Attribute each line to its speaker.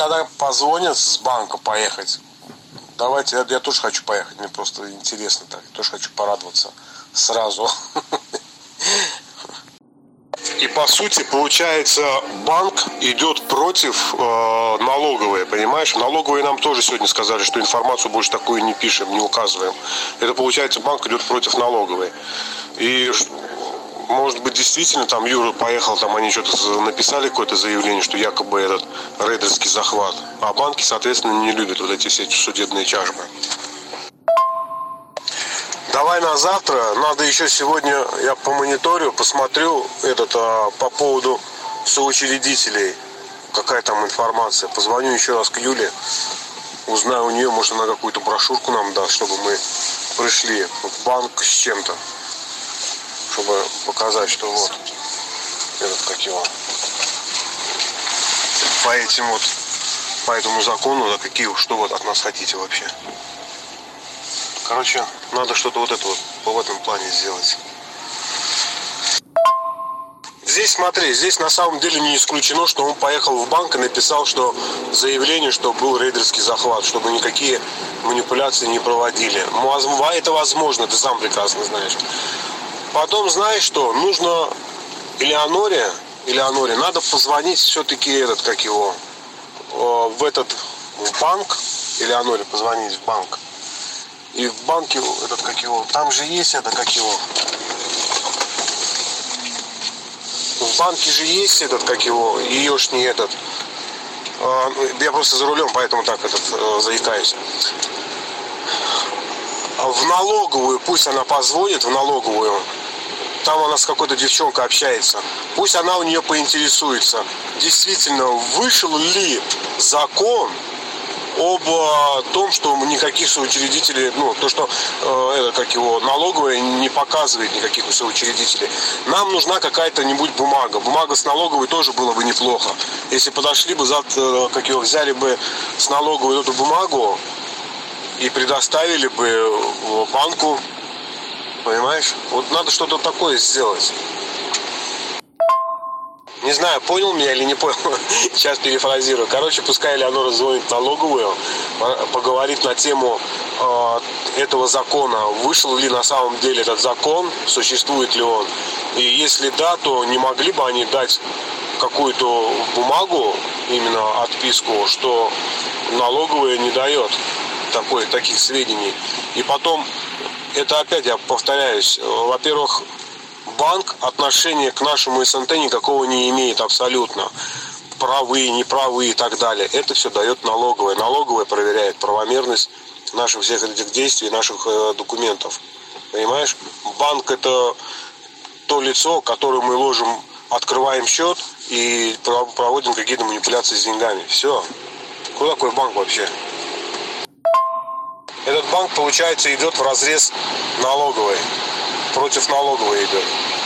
Speaker 1: когда позвонят с банка поехать, давайте, я тоже хочу поехать, мне просто интересно так, я тоже хочу порадоваться сразу. И по сути, получается, банк идет против налоговой, понимаешь? Налоговые нам тоже сегодня сказали, что информацию больше такую не пишем, не указываем. Это получается, банк идет против налоговой. И может быть, действительно, там Юра поехал, там они что-то написали, какое-то заявление, что якобы этот рейдерский захват. А банки, соответственно, не любят вот эти все судебные тяжбы. Давай на завтра, надо еще сегодня, я по мониторю, посмотрю по поводу соучредителей, какая там информация. Позвоню еще раз к Юле, узнаю у нее, может она какую-то брошюрку нам даст, чтобы мы пришли в банк с чем-то. Чтобы показать, что вот как его по этому закону, да, что вы от нас хотите вообще. Короче, надо что-то в этом плане сделать. Здесь смотри, здесь на самом деле не исключено, что он поехал в банк и написал, что заявление, что был рейдерский захват, чтобы никакие манипуляции не проводили. Это возможно, ты сам прекрасно знаешь. Потом, знаешь что, нужно Элеоноре надо позвонить все-таки в банк, Элеоноре позвонить в банк. И в банке там же есть в банке же есть еешний я просто за рулем, поэтому так заикаюсь. В налоговую, пусть она позвонит в налоговую, там она с какой-то девчонкой общается, пусть она у нее поинтересуется, действительно вышел ли закон об том, что никаких соучредителей, налоговая не показывает никаких соучредителей. Нам нужна какая-то-нибудь бумага. Бумага с налоговой тоже было бы неплохо. Если подошли бы, взяли бы с налоговой эту бумагу и предоставили бы банку, понимаешь? Вот надо что-то такое сделать. Не знаю, понял меня или не понял. Сейчас перефразирую. Короче, пускай Элеонора звонит в налоговую, поговорит на тему этого закона. Вышел ли на самом деле этот закон, существует ли он. И если да, то не могли бы они дать какую-то бумагу, именно отписку, что налоговая не дает таких сведений. И потом, это опять я повторяюсь, во-первых, банк отношения к нашему СНТ никакого не имеет абсолютно. Правые, неправые и так далее. Это все дает налоговая. Налоговая проверяет правомерность наших всех этих действий, наших документов. Понимаешь? Банк — это то лицо, которое мы открываем счет и проводим какие-то манипуляции с деньгами. Все. Кто такой банк вообще? Этот банк, получается, идет вразрез налоговой. Против налоговой идет.